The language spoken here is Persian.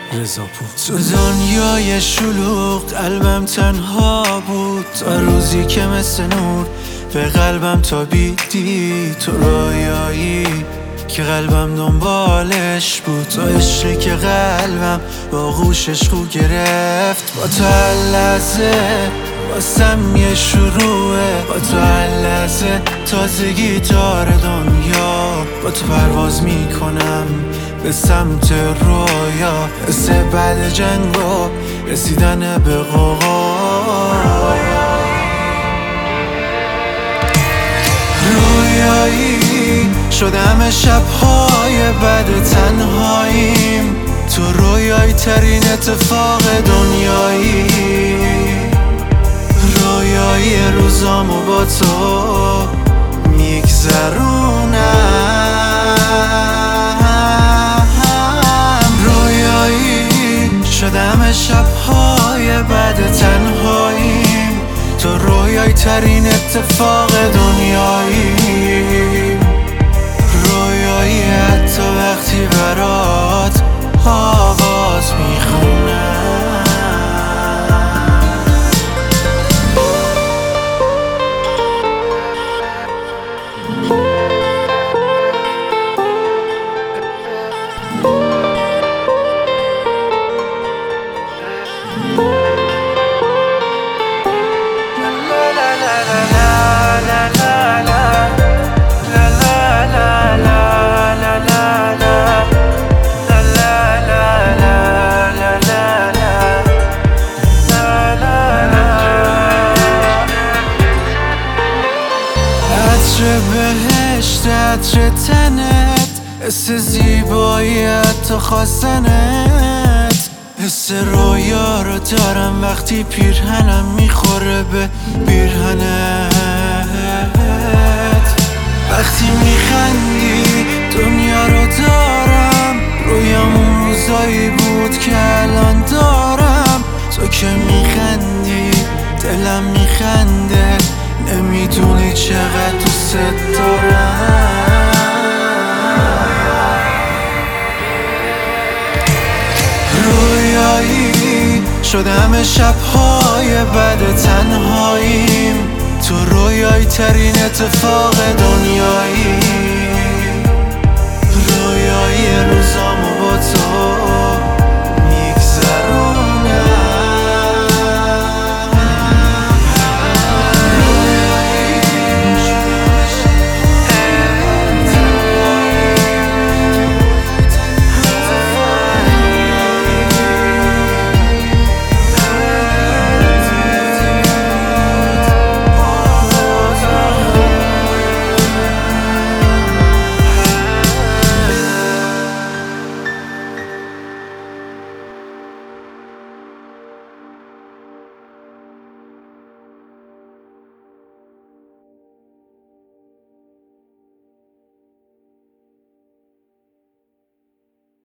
رضاپور. تو دنیای شلوغ قلبم تنها بود، تا روزی که مثل نور به قلبم تابیدی. تو رویایی که قلبم دنبالش بود، تو عشقی که قلبم با غوشش خو گرفت. با تو هر لحظه واسم یه شروعه، با تو هر لحظه تازگی داره دنیا. با تو پرواز میکنم به سمت رویا، حس بعد جنگ و رسیدن به رویایی شدم شبهای بعد تنهاییم. تو رویایی ترین اتفاق دنیایی، رویایی روزامو با تو میگذرونم. رویایی شدم شبهای بعد تنهاییم. تو رویایی ترین اتفاق دنیایی، رویایی حتی وقتی برات آواز میخونم. عطر بهشت، عطر تنت، حس زیباییت تا خواستنت. حس رویا رو دارم وقتی پیرهنم میخوره به پیرهنت. وقتی میخندی دنیا رو دارم، رویام اون روزایی بود که الان دارم. تو که میخندی دلم میخنده، نمیدونی چقدر دوست دارم. رویایی شدم شبهای بعد تنهاییم. تو رویایی ترین اتفاق دنیایی، رویایی